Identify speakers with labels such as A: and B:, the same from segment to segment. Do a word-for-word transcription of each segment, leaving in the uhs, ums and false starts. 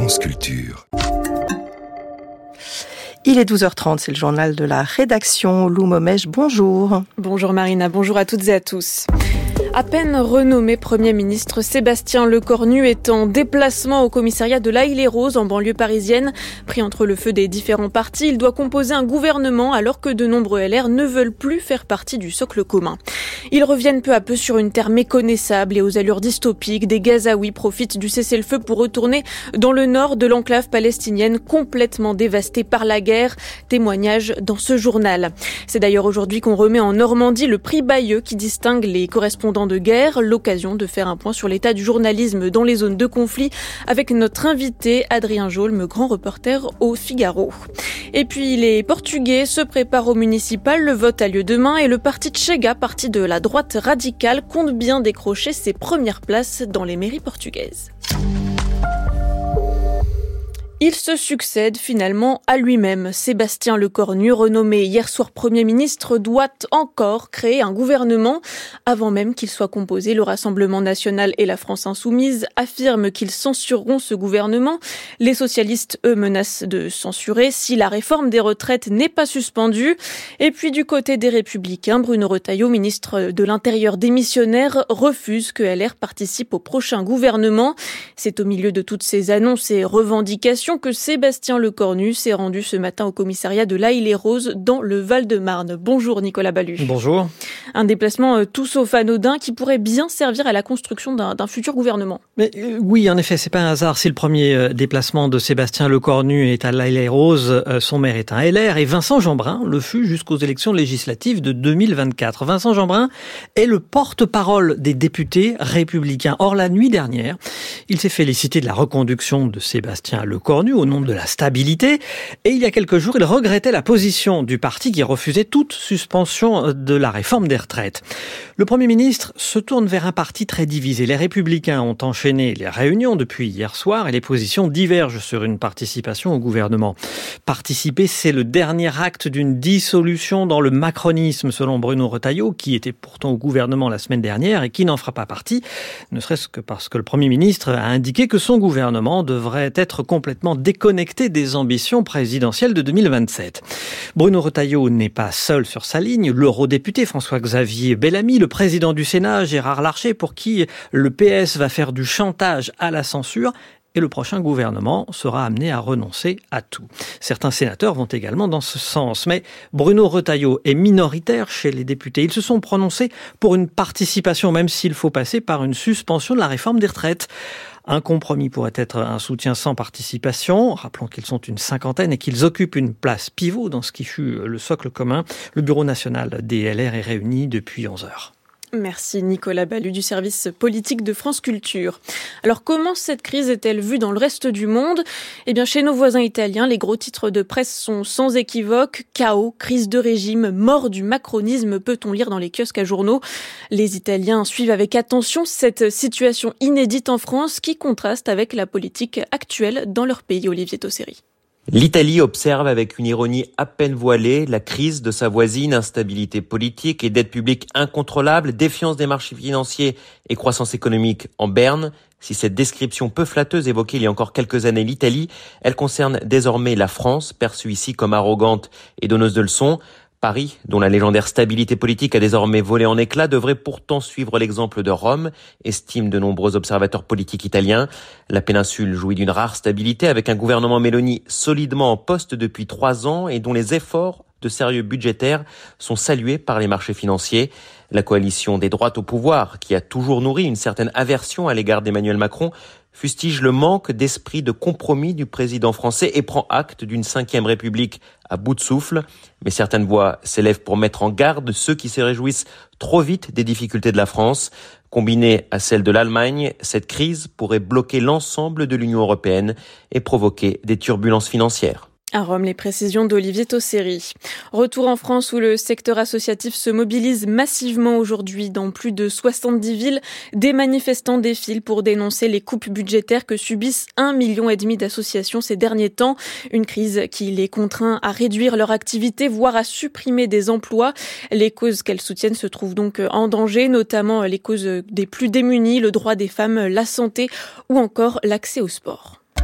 A: France Culture.
B: Il est douze heures trente, c'est le journal de la rédaction. Lou Momèche, bonjour.
C: Bonjour Marina, bonjour à toutes et à tous. À peine renommé Premier ministre, Sébastien Lecornu est en déplacement au commissariat de l'Haÿ-les-Roses en banlieue parisienne. Pris entre le feu des différents partis, il doit composer un gouvernement alors que de nombreux L R ne veulent plus faire partie du socle commun. Ils reviennent peu à peu sur une terre méconnaissable et aux allures dystopiques. Des Gazaouis profitent du cessez-le-feu pour retourner dans le nord de l'enclave palestinienne complètement dévastée par la guerre. Témoignage dans ce journal. C'est d'ailleurs aujourd'hui qu'on remet en Normandie le prix Bayeux qui distingue les correspondants de guerre, l'occasion de faire un point sur l'état du journalisme dans les zones de conflit avec notre invité Adrien Jaulme, grand reporter au Figaro. Et puis les Portugais se préparent au municipal, le vote a lieu demain et le parti Chega, parti de la droite radicale, compte bien décrocher ses premières places dans les mairies portugaises. Il se succède finalement à lui-même. Sébastien Lecornu, renommé hier soir Premier ministre, doit encore créer un gouvernement. Avant même qu'il soit composé, le Rassemblement national et la France insoumise affirment qu'ils censureront ce gouvernement. Les socialistes, eux, menacent de censurer si la réforme des retraites n'est pas suspendue. Et puis du côté des Républicains, Bruno Retailleau, ministre de l'Intérieur démissionnaire, refuse que L R participe au prochain gouvernement. C'est au milieu de toutes ces annonces et revendications que Sébastien Lecornu s'est rendu ce matin au commissariat de l'Haÿ-les-Roses dans le Val-de-Marne. Bonjour Nicolas Ballu.
D: Bonjour. Un
C: déplacement euh, tout sauf anodin qui pourrait bien servir à la construction d'un, d'un futur gouvernement.
D: Mais euh, oui, en effet, c'est pas un hasard si le premier euh, déplacement de Sébastien Lecornu est à l'Haÿ-les-Roses. Euh, son maire est un L R et Vincent Jeanbrun le fut jusqu'aux élections législatives de deux mille vingt-quatre. Vincent Jeanbrun est le porte-parole des députés républicains. Or, la nuit dernière, il s'est félicité de la reconduction de Sébastien Lecornu au nom de la stabilité. Et il y a quelques jours, il regrettait la position du parti qui refusait toute suspension de la réforme des retraites. Le Premier ministre se tourne vers un parti très divisé. Les Républicains ont enchaîné les réunions depuis hier soir et les positions divergent sur une participation au gouvernement. Participer, c'est le dernier acte d'une dissolution dans le macronisme, selon Bruno Retailleau, qui était pourtant au gouvernement la semaine dernière et qui n'en fera pas partie, ne serait-ce que parce que le Premier ministre a indiqué que son gouvernement devrait être complètement déconnecté des ambitions présidentielles de deux mille vingt-sept. Bruno Retailleau n'est pas seul sur sa ligne. L'eurodéputé François-Xavier Bellamy, le président du Sénat Gérard Larcher, pour qui le P S va faire du chantage à la censure, et le prochain gouvernement sera amené à renoncer à tout. Certains sénateurs vont également dans ce sens. Mais Bruno Retailleau est minoritaire chez les députés. Ils se sont prononcés pour une participation, même s'il faut passer par une suspension de la réforme des retraites. Un compromis pourrait être un soutien sans participation. Rappelons qu'ils sont une cinquantaine et qu'ils occupent une place pivot dans ce qui fut le socle commun. Le bureau national des L R est réuni depuis onze heures.
C: Merci Nicolas Ballu du service politique de France Culture. Alors comment cette crise est-elle vue dans le reste du monde ? Eh bien chez nos voisins italiens, les gros titres de presse sont sans équivoque. Chaos, crise de régime, mort du macronisme, peut-on lire dans les kiosques à journaux. Les Italiens suivent avec attention cette situation inédite en France qui contraste avec la politique actuelle dans leur pays. Olivier Tosseri.
E: L'Italie observe avec une ironie à peine voilée la crise de sa voisine, instabilité politique et dette publique incontrôlable, défiance des marchés financiers et croissance économique en berne. Si cette description peu flatteuse évoquait il y a encore quelques années l'Italie, elle concerne désormais la France, perçue ici comme arrogante et donneuse de leçons. Paris, dont la légendaire stabilité politique a désormais volé en éclats, devrait pourtant suivre l'exemple de Rome, estiment de nombreux observateurs politiques italiens. La péninsule jouit d'une rare stabilité avec un gouvernement Meloni solidement en poste depuis trois ans et dont les efforts de sérieux budgétaires sont salués par les marchés financiers. La coalition des droites au pouvoir, qui a toujours nourri une certaine aversion à l'égard d'Emmanuel Macron, fustige le manque d'esprit de compromis du président français et prend acte d'une cinquième république à bout de souffle. Mais certaines voix s'élèvent pour mettre en garde ceux qui se réjouissent trop vite des difficultés de la France. Combinée à celle de l'Allemagne, cette crise pourrait bloquer l'ensemble de l'Union européenne et provoquer des turbulences financières.
C: À Rome, les précisions d'Olivier Tosseri. Retour en France où le secteur associatif se mobilise massivement aujourd'hui. Dans plus de soixante-dix villes, des manifestants défilent pour dénoncer les coupes budgétaires que subissent un million et demi d'associations ces derniers temps. Une crise qui les contraint à réduire leur activité, voire à supprimer des emplois. Les causes qu'elles soutiennent se trouvent donc en danger, notamment les causes des plus démunis, le droit des femmes, la santé ou encore l'accès au sport.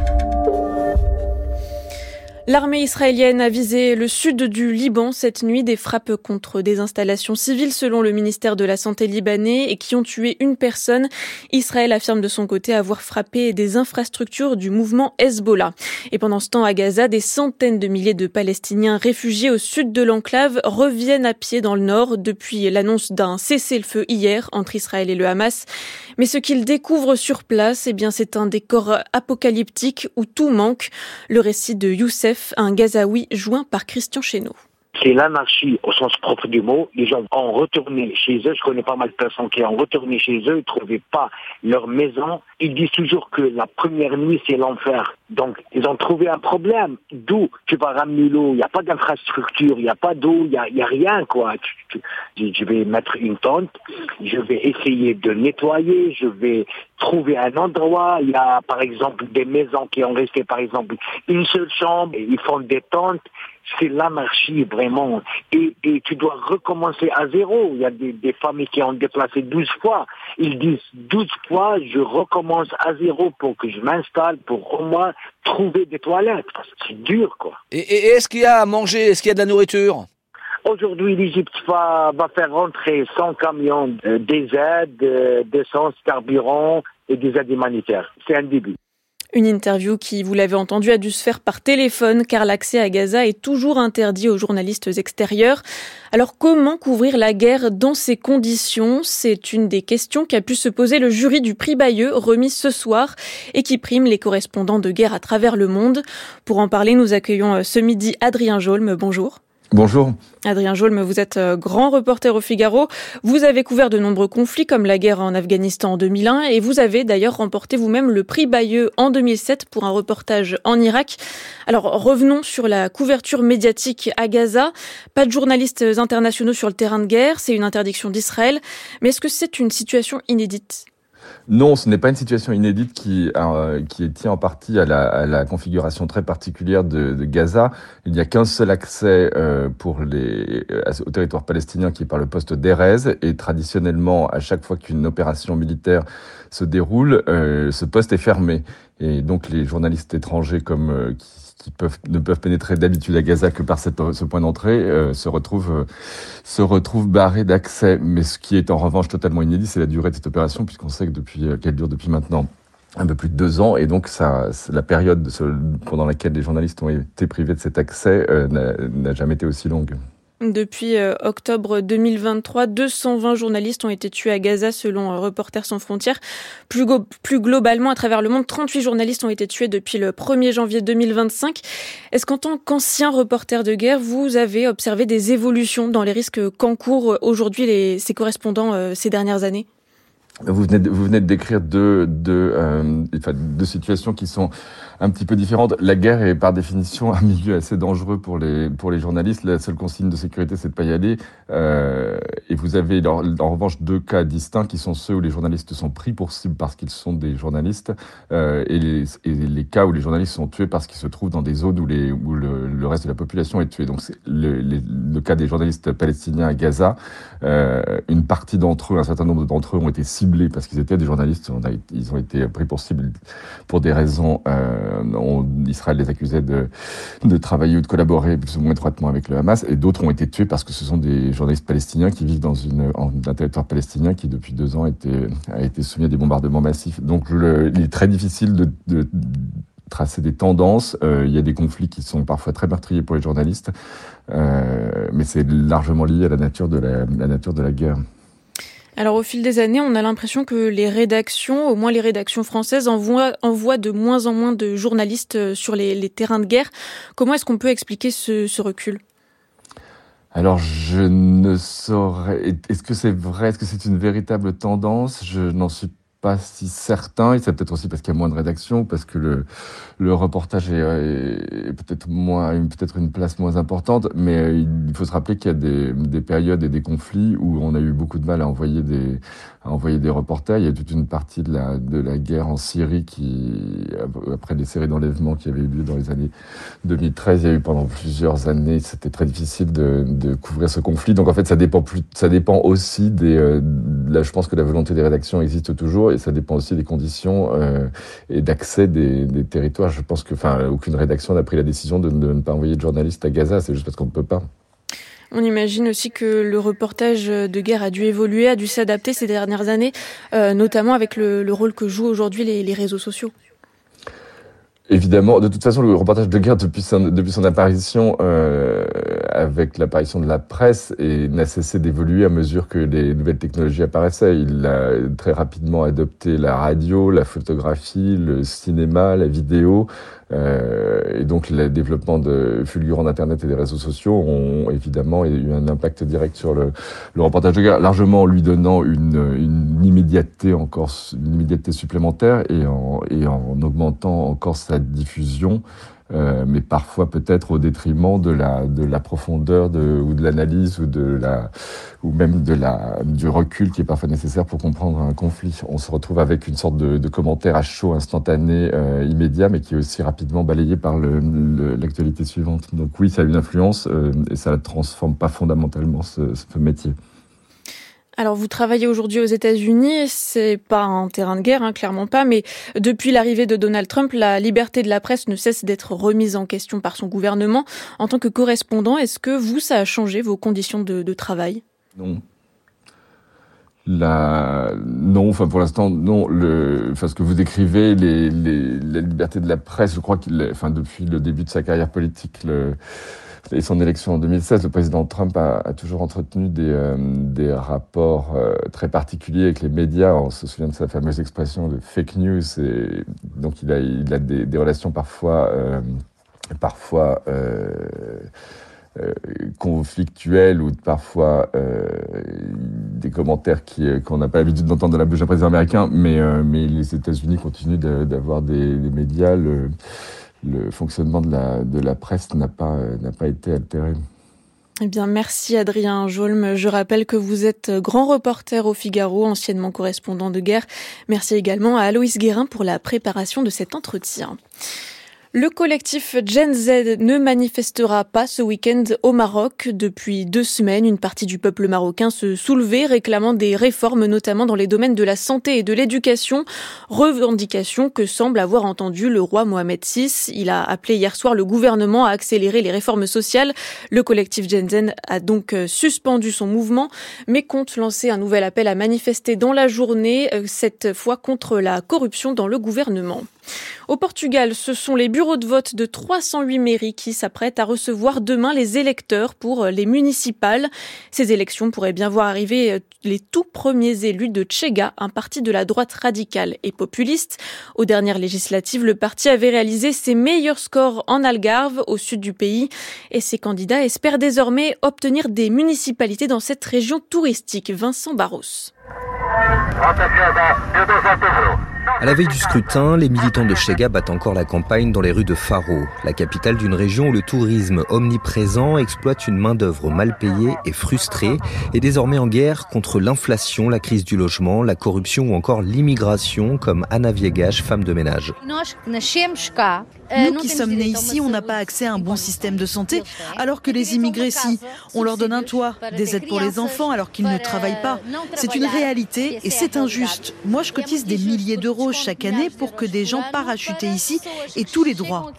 C: L'armée israélienne a visé le sud du Liban cette nuit, des frappes contre des installations civiles selon le ministère de la Santé libanais et qui ont tué une personne. Israël affirme de son côté avoir frappé des infrastructures du mouvement Hezbollah. Et pendant ce temps, à Gaza, des centaines de milliers de Palestiniens réfugiés au sud de l'enclave reviennent à pied dans le nord depuis l'annonce d'un cessez-le-feu hier entre Israël et le Hamas. Mais ce qu'ils découvrent sur place, eh bien, c'est un décor apocalyptique où tout manque. Le récit de Youssef, un Gazaoui joint par Christian Chesneau.
A: C'est l'anarchie au sens propre du mot. Les gens ont retourné chez eux. Je connais pas mal de personnes qui ont retourné chez eux. Ils ne trouvaient pas leur maison. Ils disent toujours que la première nuit, c'est l'enfer. Donc, ils ont trouvé un problème. D'où tu vas ramener l'eau. Il n'y a pas d'infrastructure. Il n'y a pas d'eau. Il n'y a, il y a rien, quoi. Tu, tu, je vais mettre une tente. Je vais essayer de nettoyer. Je vais trouver un endroit. Il y a, par exemple, des maisons qui ont resté, par exemple, une seule chambre. Ils font des tentes. C'est l'anarchie, vraiment. Et, et tu dois recommencer à zéro. Il y a des, des familles qui ont déplacé douze fois. Ils disent douze fois, je recommence à zéro pour que je m'installe, pour au moins trouver des toilettes. C'est dur, quoi.
F: Et, et est-ce qu'il y a à manger? Est-ce qu'il y a de la nourriture?
A: Aujourd'hui, l'Égypte va, va faire rentrer cent camions euh, des aides, euh, d'essence, carburant et des aides humanitaires. C'est un début.
C: Une interview qui, vous l'avez entendu, a dû se faire par téléphone car l'accès à Gaza est toujours interdit aux journalistes extérieurs. Alors comment couvrir la guerre dans ces conditions? C'est une des questions qu'a pu se poser le jury du prix Bayeux remis ce soir et qui prime les correspondants de guerre à travers le monde. Pour en parler, nous accueillons ce midi Adrien Jolme. Bonjour.
G: Bonjour.
C: Adrien Jolme, vous êtes grand reporter au Figaro. Vous avez couvert de nombreux conflits comme la guerre en Afghanistan en deux mille un et vous avez d'ailleurs remporté vous-même le prix Bayeux en deux mille sept pour un reportage en Irak. Alors revenons sur la couverture médiatique à Gaza. Pas de journalistes internationaux sur le terrain de guerre, c'est une interdiction d'Israël. Mais est-ce que c'est une situation inédite ?
G: Non, ce n'est pas une situation inédite qui, euh, qui tient en partie à la, à la configuration très particulière de, de Gaza. Il n'y a qu'un seul accès euh, pour les, au territoire palestinien qui est par le poste d'Erez. Et traditionnellement, à chaque fois qu'une opération militaire se déroule, euh, ce poste est fermé. Et donc les journalistes étrangers comme euh, qui qui peuvent, ne peuvent pénétrer d'habitude à Gaza que par cette, ce point d'entrée, euh, se retrouvent, euh, se retrouvent barrés d'accès. Mais ce qui est en revanche totalement inédit, c'est la durée de cette opération, puisqu'on sait que depuis, euh, qu'elle dure depuis maintenant un peu plus de deux ans, et donc ça, la période pendant laquelle les journalistes ont été privés de cet accès euh, n'a, n'a jamais été aussi longue.
C: Depuis euh, octobre deux mille vingt-trois, deux cent vingt journalistes ont été tués à Gaza selon euh, Reporters sans frontières. Plus, go- plus globalement, à travers le monde, trente-huit journalistes ont été tués depuis le premier janvier deux mille vingt-cinq. Est-ce qu'en tant qu'ancien reporter de guerre, vous avez observé des évolutions dans les risques qu'encourent aujourd'hui les, ces correspondants euh, ces dernières années ?
G: Vous venez de, vous venez de décrire deux, deux, euh, enfin, deux situations qui sont un petit peu différentes. La guerre est par définition un milieu assez dangereux pour les, pour les journalistes. La seule consigne de sécurité, c'est de pas y aller. Euh, et vous avez en, en revanche deux cas distincts qui sont ceux où les journalistes sont pris pour cible parce qu'ils sont des journalistes euh, et, les, et les cas où les journalistes sont tués parce qu'ils se trouvent dans des zones où, les, où le, le reste de la population est tuée. Donc c'est le, le, le cas des journalistes palestiniens à Gaza. Euh, une partie d'entre eux, un certain nombre d'entre eux ont été ciblés parce qu'ils étaient des journalistes. On a, ils ont été pris pour cible pour des raisons. Euh, on, Israël les accusait de, de travailler ou de collaborer plus ou moins étroitement avec le Hamas, et d'autres ont été tués parce que ce sont des journalistes palestiniens qui vivent dans une, en, un territoire palestinien qui depuis deux ans a été, a été soumis à des bombardements massifs. Donc le, il est très difficile de, de, de tracer des tendances. Euh, il y a des conflits qui sont parfois très meurtriers pour les journalistes, euh, mais c'est largement lié à la nature de la, la nature de la guerre.
C: Alors au fil des années, on a l'impression que les rédactions, au moins les rédactions françaises, envoient, envoient de moins en moins de journalistes sur les, les terrains de guerre. Comment est-ce qu'on peut expliquer ce, ce recul ?
G: Alors je ne saurais... Est-ce que c'est vrai ? Est-ce que c'est une véritable tendance ? Je n'en suis pas si certain, et c'est peut-être aussi parce qu'il y a moins de rédaction, parce que le, le reportage est, est peut-être moins, peut-être une place moins importante, mais il faut se rappeler qu'il y a des, des périodes et des conflits où on a eu beaucoup de mal à envoyer des, à envoyer des reporters. Il y a toute une partie de la, de la guerre en Syrie qui, après les séries d'enlèvement qui avaient eu lieu dans les années deux mille treize, il y a eu pendant plusieurs années, c'était très difficile de, de couvrir ce conflit. Donc en fait, ça dépend plus, ça dépend aussi des, euh, là, je pense que la volonté des rédactions existe toujours. et ça dépend aussi des conditions euh, et d'accès des, des territoires. Je pense que, enfin, aucune rédaction n'a pris la décision de, de ne pas envoyer de journalistes à Gaza, c'est juste parce qu'on ne peut pas.
C: On imagine aussi que le reportage de guerre a dû évoluer, a dû s'adapter ces dernières années, euh, notamment avec le, le rôle que jouent aujourd'hui les, les réseaux sociaux.
G: Évidemment, de toute façon, le reportage de guerre, depuis son, depuis son apparition, euh, avec l'apparition de la presse, et n'a cessé d'évoluer à mesure que les nouvelles technologies apparaissaient. Il a très rapidement adopté la radio, la photographie, le cinéma, la vidéo, euh, et donc le développement de fulgurant d'Internet et des réseaux sociaux ont évidemment eu un impact direct sur le, le reportage de guerre, largement en lui donnant une, une immédiateté encore, une immédiateté supplémentaire et en, et en augmentant encore sa diffusion, euh, mais parfois peut-être au détriment de la de la profondeur de, ou de l'analyse ou de la ou même de la du recul qui est parfois nécessaire pour comprendre un conflit. On se retrouve avec une sorte de, de commentaire à chaud, instantané, euh, immédiat, mais qui est aussi rapidement balayé par le, le, l'actualité suivante. Donc oui, ça a une influence euh, et ça ne transforme pas fondamentalement ce, ce métier.
C: Alors vous travaillez aujourd'hui aux États-Unis, c'est pas un terrain de guerre, hein, clairement pas, mais depuis l'arrivée de Donald Trump, la liberté de la presse ne cesse d'être remise en question par son gouvernement. En tant que correspondant, est-ce que vous, ça a changé vos conditions de, de travail ?
G: Non. La... Non, enfin pour l'instant, non. Le... Enfin, ce que vous décrivez, les, les... la liberté de la presse, je crois qu'il, est... enfin depuis le début de sa carrière politique, le... et son élection en deux mille seize, le président Trump a, a toujours entretenu des, euh, des rapports euh, très particuliers avec les médias. On se souvient de sa fameuse expression de fake news. Et donc il a, il a des, des relations parfois, euh, parfois euh, euh, conflictuelles ou parfois euh, des commentaires qui, qu'on n'a pas l'habitude d'entendre de la bouche d'un président américain. Mais, euh, mais les États-Unis continuent de, d'avoir des, des médias. Le, Le fonctionnement de la, de la presse n'a pas, n'a pas été altéré.
C: Eh bien, merci Adrien Jolme. Je rappelle que vous êtes grand reporter au Figaro, anciennement correspondant de guerre. Merci également à Aloïs Guérin pour la préparation de cet entretien. Le collectif Gen Z ne manifestera pas ce week-end au Maroc. Depuis deux semaines, une partie du peuple marocain se soulevait, réclamant des réformes, notamment dans les domaines de la santé et de l'éducation. Revendication que semble avoir entendu le roi Mohamed six. Il a appelé hier soir le gouvernement à accélérer les réformes sociales. Le collectif Gen Z a donc suspendu son mouvement, mais compte lancer un nouvel appel à manifester dans la journée, cette fois contre la corruption dans le gouvernement. Au Portugal, ce sont les bureaux de vote de trois cent huit mairies qui s'apprêtent à recevoir demain les électeurs pour les municipales. Ces élections pourraient bien voir arriver les tout premiers élus de Chega, un parti de la droite radicale et populiste. Aux dernières législatives, le parti avait réalisé ses meilleurs scores en Algarve, au sud du pays, et ses candidats espèrent désormais obtenir des municipalités dans cette région touristique. Vincent Barros.
H: À la veille du scrutin, les militants de Chega battent encore la campagne dans les rues de Faro, la capitale d'une région où le tourisme omniprésent exploite une main-d'œuvre mal payée et frustrée, et désormais en guerre contre l'inflation, la crise du logement, la corruption ou encore l'immigration, comme Anna Viegas, femme de ménage.
I: Nous qui sommes nés ici, on n'a pas accès à un bon système de santé, alors que les immigrés, si. On leur donne un toit, des aides pour les enfants, alors qu'ils ne travaillent pas. C'est une réalité et c'est injuste. Moi, je cotise des milliers d'euros chaque année pour que des gens parachutés ici aient tous les droits.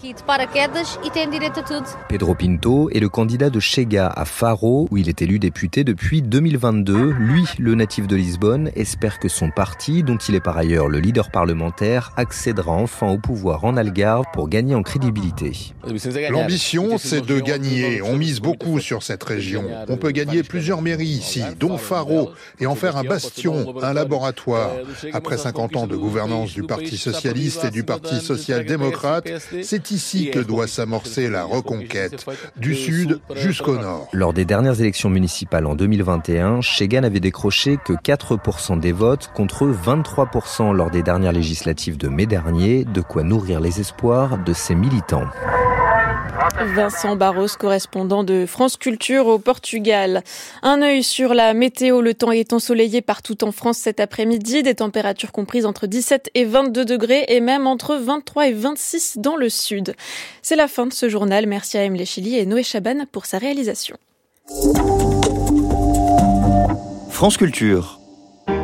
H: Pedro Pinto est le candidat de Chega à Faro, où il est élu député depuis deux mille vingt-deux. Lui, le natif de Lisbonne, espère que son parti, dont il est par ailleurs le leader parlementaire, accédera enfin au pouvoir en Algarve pour gagner en crédibilité.
J: L'ambition, c'est de gagner. On mise beaucoup sur cette région. On peut gagner plusieurs mairies ici, dont Faro, et en faire un bastion, un laboratoire. Après cinquante ans de gouvernance du Parti socialiste et du Parti social-démocrate, c'est ici que doit s'amorcer la reconquête, du sud jusqu'au nord.
H: Lors des dernières élections municipales en deux mille vingt et un, Chega n'avait décroché que quatre pour cent des votes contre vingt-trois pour cent lors des dernières législatives de mai dernier, de quoi nourrir les espoirs de ses militants.
C: Vincent Barros, correspondant de France Culture au Portugal. Un œil sur la météo. Le temps est ensoleillé partout en France cet après-midi. Des températures comprises entre dix-sept et vingt-deux degrés et même entre vingt-trois et vingt-six dans le sud. C'est la fin de ce journal. Merci à Emile Chili et Noé Chaban pour sa réalisation.
K: France Culture.
C: une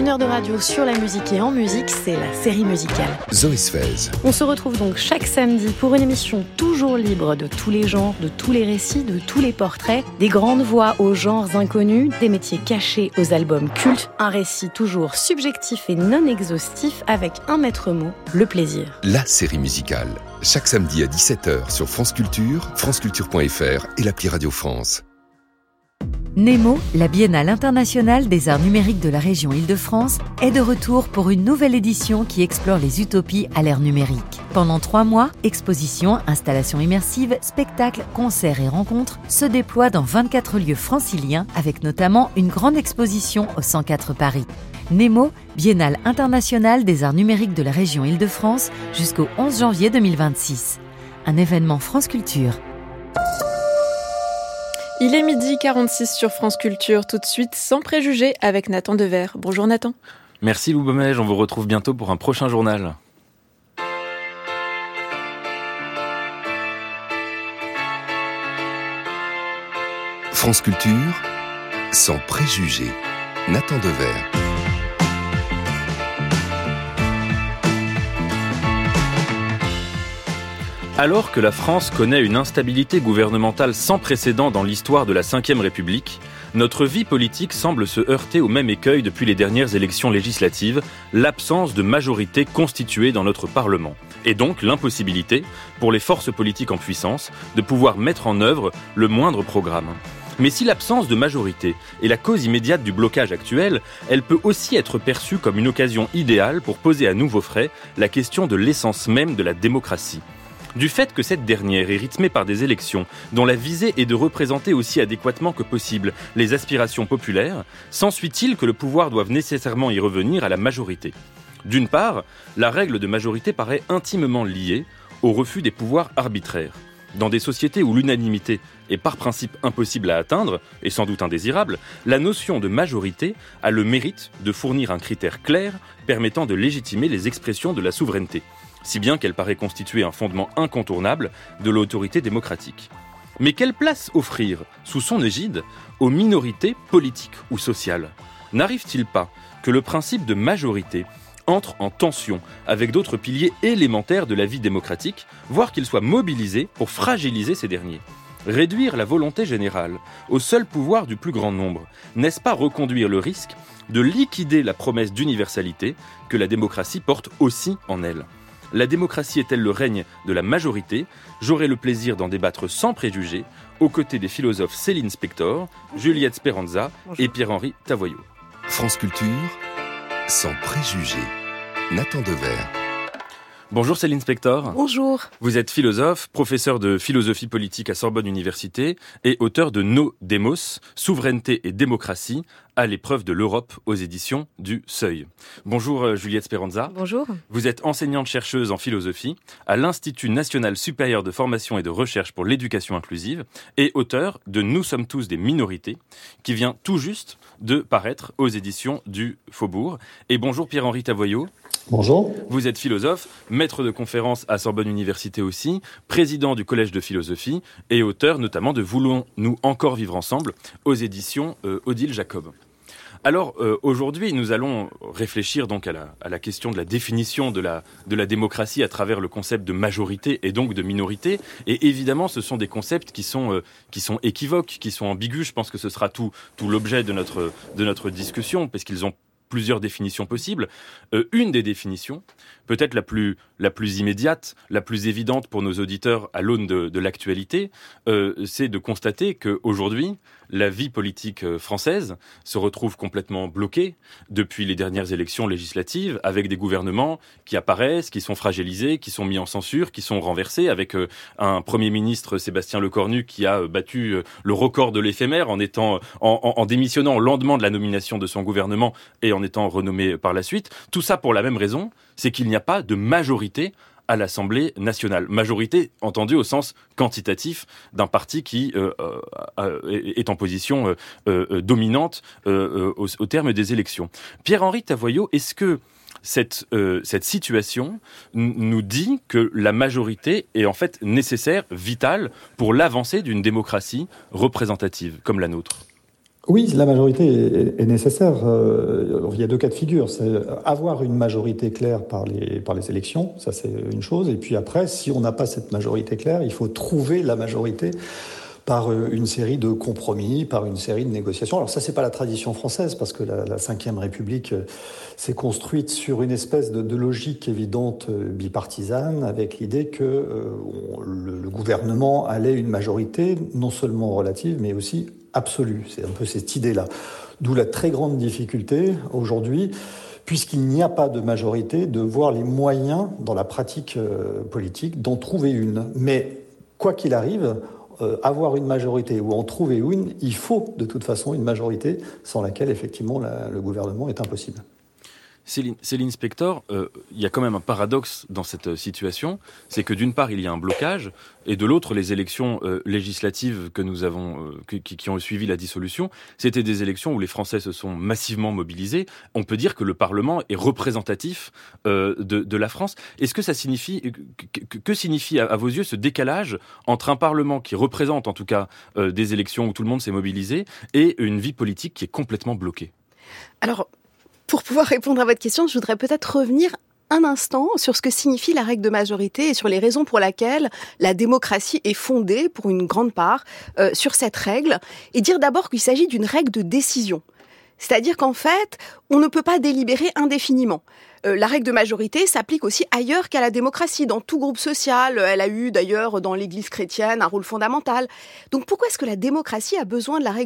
K: heure de radio sur la musique et en musique, c'est la série musicale.
L: Zoé Sfez.
K: On se retrouve donc chaque samedi pour une émission toujours libre de tous les genres, de tous les récits, de tous les portraits, des grandes voix aux genres inconnus, des métiers cachés aux albums cultes, un récit toujours subjectif et non exhaustif avec un maître mot, le plaisir.
L: La série musicale. Chaque samedi à dix-sept heures sur France Culture, franceculture point f r et l'appli Radio France.
M: Nemo, la Biennale internationale des arts numériques de la région Île-de-France, est de retour pour une nouvelle édition qui explore les utopies à l'ère numérique. Pendant trois mois, expositions, installations immersives, spectacles, concerts et rencontres se déploient dans vingt-quatre lieux franciliens, avec notamment une grande exposition au cent quatre Paris. Nemo, Biennale internationale des arts numériques de la région Île-de-France, jusqu'au onze janvier deux mille vingt-six. Un événement France Culture.
C: Il est midi quarante-six sur France Culture, tout de suite Sans préjugés avec Nathan Dever. Bonjour Nathan.
N: Merci Lou Baumège, on vous retrouve bientôt pour un prochain journal.
L: France Culture, Sans préjugés, Nathan Dever.
N: Alors que la France connaît une instabilité gouvernementale sans précédent dans l'histoire de la cinquième République, notre vie politique semble se heurter au même écueil depuis les dernières élections législatives, l'absence de majorité constituée dans notre Parlement. Et donc l'impossibilité, pour les forces politiques en puissance, de pouvoir mettre en œuvre le moindre programme. Mais si l'absence de majorité est la cause immédiate du blocage actuel, elle peut aussi être perçue comme une occasion idéale pour poser à nouveau frais la question de l'essence même de la démocratie. Du fait que cette dernière est rythmée par des élections dont la visée est de représenter aussi adéquatement que possible les aspirations populaires, s'ensuit-il que le pouvoir doive nécessairement y revenir à la majorité. D'une part, la règle de majorité paraît intimement liée au refus des pouvoirs arbitraires. Dans des sociétés où l'unanimité est par principe impossible à atteindre, et sans doute indésirable, la notion de majorité a le mérite de fournir un critère clair permettant de légitimer les expressions de la souveraineté, si bien qu'elle paraît constituer un fondement incontournable de l'autorité démocratique. Mais quelle place offrir, sous son égide, aux minorités politiques ou sociales ? N'arrive-t-il pas que le principe de majorité entre en tension avec d'autres piliers élémentaires de la vie démocratique, voire qu'il soit mobilisé pour fragiliser ces derniers ? Réduire la volonté générale au seul pouvoir du plus grand nombre, n'est-ce pas reconduire le risque de liquider la promesse d'universalité que la démocratie porte aussi en elle ? La démocratie est-elle le règne de la majorité ? J'aurai le plaisir d'en débattre sans préjugés, aux côtés des philosophes Céline Spector, Juliette Speranza et Pierre-Henri Tavoyot.
L: France Culture, Sans préjugés, Nathan Dever.
N: Bonjour Céline Spector.
K: Bonjour.
N: Vous êtes philosophe, professeur de philosophie politique à Sorbonne Université et auteur de Nos Démos, Souveraineté et démocratie, à l'épreuve de l'Europe aux éditions du Seuil. Bonjour Juliette Speranza.
K: Bonjour.
N: Vous êtes enseignante-chercheuse en philosophie à l'Institut national supérieur de formation et de recherche pour l'éducation inclusive et auteur de Nous sommes tous des minorités, qui vient tout juste de paraître aux éditions du Faubourg. Et bonjour Pierre-Henri Tavoyot.
O: Bonjour.
N: Vous êtes philosophe, maître de conférences à Sorbonne Université aussi, président du Collège de philosophie et auteur notamment de Voulons-nous encore vivre ensemble aux éditions euh, Odile Jacob. Alors euh, aujourd'hui, nous allons réfléchir donc à la, à la question de la définition de la, de la démocratie à travers le concept de majorité et donc de minorité. Et évidemment, ce sont des concepts qui sont, euh, qui sont équivoques, qui sont ambigus. Je pense que ce sera tout, tout l'objet de notre, de notre discussion, parce qu'ils ont plusieurs définitions possibles. Euh, une des définitions, peut-être la plus, la plus immédiate, la plus évidente pour nos auditeurs à l'aune de, de l'actualité, euh, c'est de constater qu'aujourd'hui, la vie politique française se retrouve complètement bloquée depuis les dernières élections législatives, avec des gouvernements qui apparaissent, qui sont fragilisés, qui sont mis en censure, qui sont renversés, avec euh, un Premier ministre, Sébastien Lecornu, qui a euh, battu euh, le record de l'éphémère en, étant, en, en, en démissionnant au lendemain de la nomination de son gouvernement et en étant renommé par la suite. Tout ça pour la même raison, c'est qu'il n'y a pas de majorité à l'Assemblée nationale. Majorité entendue au sens quantitatif d'un parti qui euh, euh, est en position euh, euh, dominante euh, au, au terme des élections. Pierre-Henri Tavoyot, est-ce que cette, euh, cette situation n- nous dit que la majorité est en fait nécessaire, vitale, pour l'avancée d'une démocratie représentative comme la nôtre ?
O: Oui, la majorité est, est nécessaire. Euh, il y a deux cas de figure. C'est avoir une majorité claire par les, par les élections, ça c'est une chose. Et puis après, si on n'a pas cette majorité claire, il faut trouver la majorité par une série de compromis, par une série de négociations. Alors ça, c'est pas la tradition française, parce que la, la Cinquième République s'est construite sur une espèce de, de logique évidente bipartisane, avec l'idée que euh, on, le, le gouvernement allait une majorité non seulement relative, mais aussi absolue. C'est un peu cette idée-là. D'où la très grande difficulté aujourd'hui, puisqu'il n'y a pas de majorité, de voir les moyens dans la pratique euh, politique d'en trouver une. Mais quoi qu'il arrive, Euh, avoir une majorité ou en trouver une, il faut de toute façon une majorité sans laquelle effectivement la, le gouvernement est impossible.
N: Céline, Céline Spector, euh, il y a quand même un paradoxe dans cette situation, c'est que d'une part il y a un blocage, et de l'autre les élections euh, législatives que nous avons, euh, qui, qui ont suivi la dissolution, c'était des élections où les Français se sont massivement mobilisés. On peut dire que le Parlement est représentatif euh, de, de la France. Est-ce que ça signifie, que, que, que signifie à, à vos yeux ce décalage entre un Parlement qui représente en tout cas euh, des élections où tout le monde s'est mobilisé et une vie politique qui est complètement bloquée ?
P: Alors, pour pouvoir répondre à votre question, je voudrais peut-être revenir un instant sur ce que signifie la règle de majorité et sur les raisons pour lesquelles la démocratie est fondée, pour une grande part, euh, sur cette règle, et dire d'abord qu'il s'agit d'une règle de décision. C'est-à-dire qu'en fait, on ne peut pas délibérer indéfiniment. Euh, la règle de majorité s'applique aussi ailleurs qu'à la démocratie, dans tout groupe social. Elle a eu d'ailleurs dans l'Église chrétienne un rôle fondamental. Donc pourquoi est-ce que la démocratie a besoin de la règle de majorité ?